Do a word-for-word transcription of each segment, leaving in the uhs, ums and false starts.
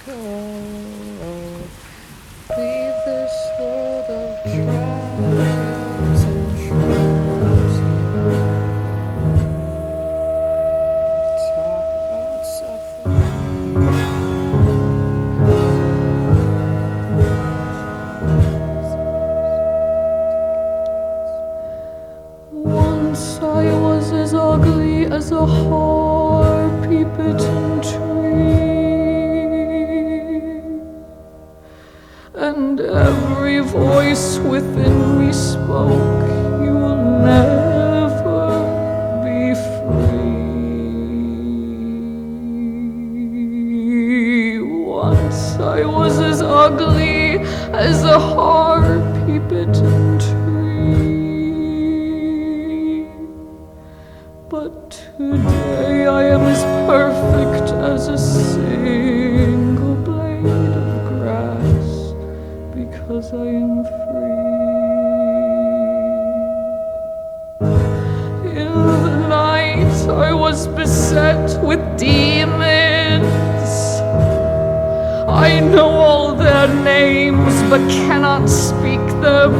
Leave this world of trials and troubles here. Talk about suffering. Once I was as ugly as a harpy-bitten tree, and every voice within me spoke, you will never be free. Once I was as ugly as a harpy-bitten tree, but today I am as perfect as a single blade of grass, because I am free. In the night I was beset with demons. I know all their names but cannot speak them.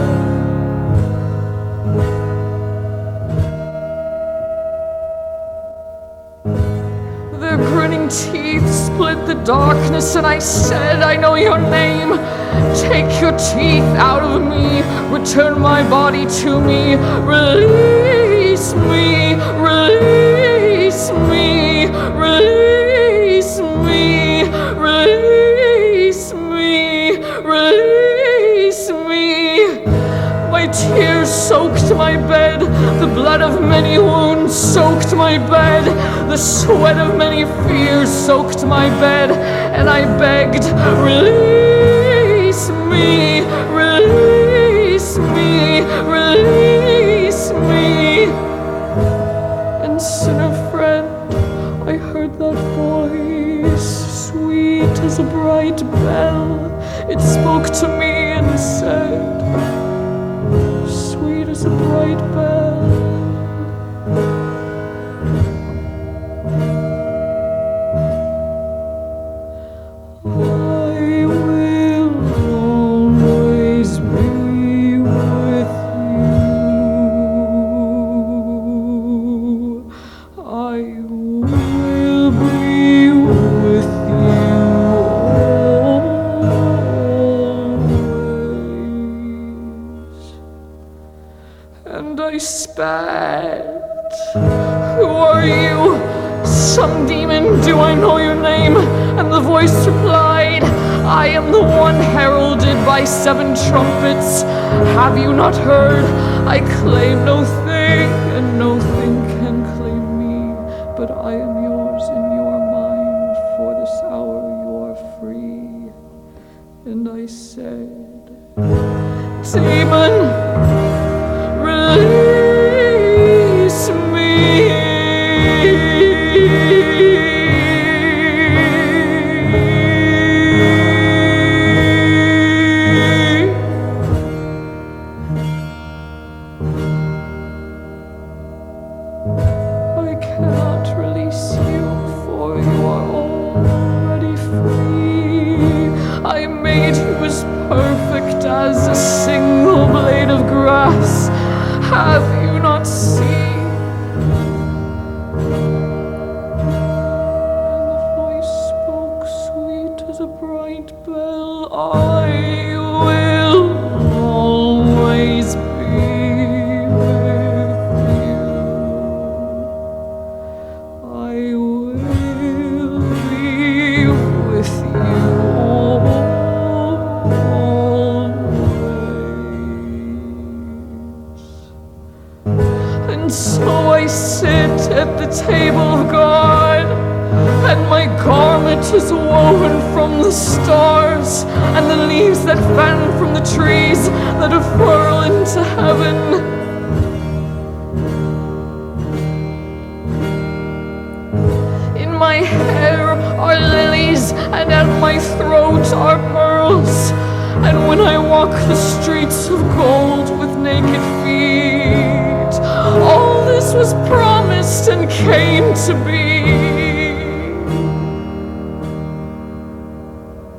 Their grinning teeth split the darkness, and I said, I know your name. Take your teeth out of me, return my body to me, release me, release me, release me, release me, release me. My tears soaked my bed, the blood of many wounds soaked my bed, the sweat of many fears soaked my bed, and I begged, release me, release me, release me. And sinner friend, I heard that voice, sweet as a bright bell. It spoke to me and said, sweet as a bright bell, I will always be with you. I will be with you always. And I spat, who are you? Some demon, do I know your name? And the voice replied, I am the one heralded by seven trumpets. Have you not heard? I claim no thing, and no thing can claim me, but I am yours and you are mine. For this hour you are free. And I said, demon, release me. I cannot release you, for you are already free. I made you as perfect as a single blade of grass. Have you not seen? And the voice spoke sweet as a bright bell. I will always be with you. I will be with you always. And so I sit at the table of God, and my garment is woven from the stars, and the leaves that fan from the trees that unfurl into heaven. In my hair are lilies, and at my throat are pearls. And when I walk the streets of gold with naked feet, all this was promised and came to be.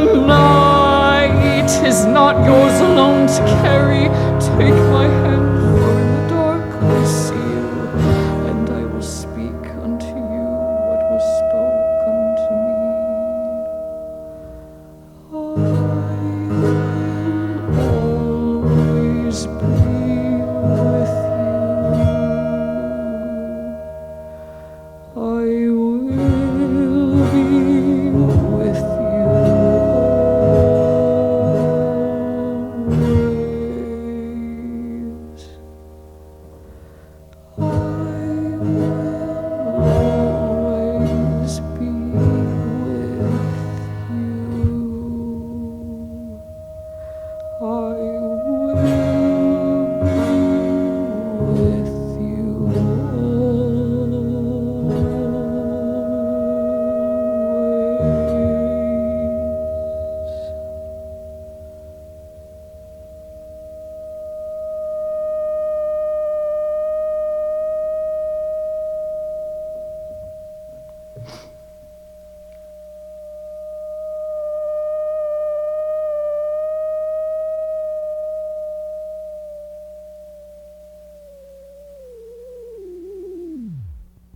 night is not yours alone to carry. Take my